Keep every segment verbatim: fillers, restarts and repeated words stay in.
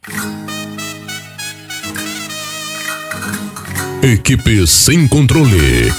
Equipe Sem Controle.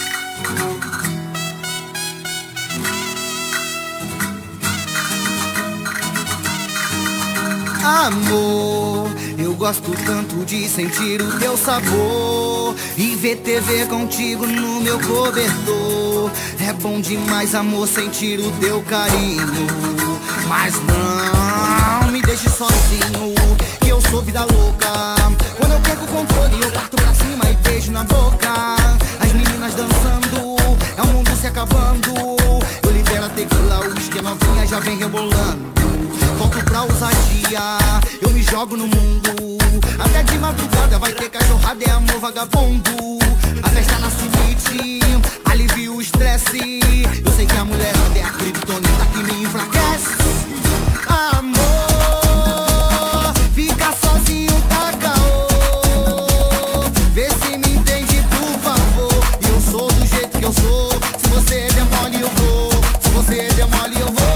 Amor, eu gosto tanto de sentir o teu sabor e ver T V contigo no meu cobertor. É bom demais, amor, sentir o teu carinho. Mas não me deixe sozinho, que eu sou vida louca. Quando eu perco o controle, eu parto pra cima e beijo na boca. As meninas dançando, é o mundo se acabando. Eu libero a tequila, o uísque, a novinha já vem rebolando. Volto pra ousadia, eu me jogo no mundo. Até de madrugada vai ter cachorrada, é amor vagabundo. A festa na suíte, alivia o estresse. Eu sei que a mulher é a criptonita que me enfraquece. Amor, fica sozinho, tá caô. Vê se me entende, por favor. Eu sou do jeito que eu sou. Se você der mole, eu vou. Se você der mole, eu vou.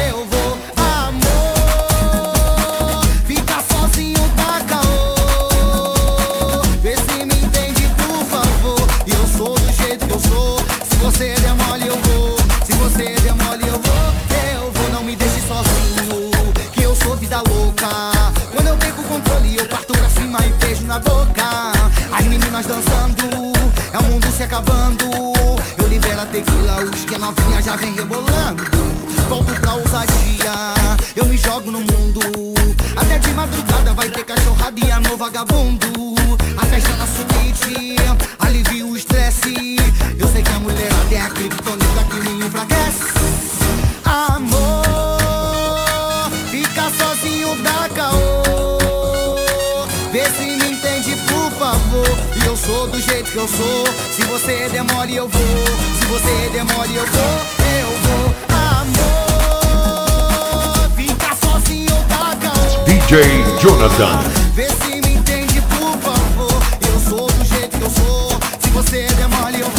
Se você der mole eu vou, se você der mole eu vou, eu vou, não me deixe sozinho, que eu sou vida louca. Quando eu perco o controle eu parto pra cima e beijo na boca. As meninas dançando, é o mundo se acabando. Eu libero a tequila, os que a novinha já vem rebolando. Volto pra ousadia, eu me jogo no mundo. Até de madrugada vai ter cachorrada e amor vagabundo. A festa na suíte, alivia o estresse. Eu sei que a mulher é a criptonita que me enfraquece. Amor, fica sozinho, dá caô. Vê se me entende, por favor. E eu sou do jeito que eu sou. Se você der mole eu vou. Se você der mole eu vou. Eu vou. Amor, fica sozinho, dá caô. D J Jonathan. Vê se me entende, por favor. Eu sou do jeito que eu sou. Se você der mole eu vou.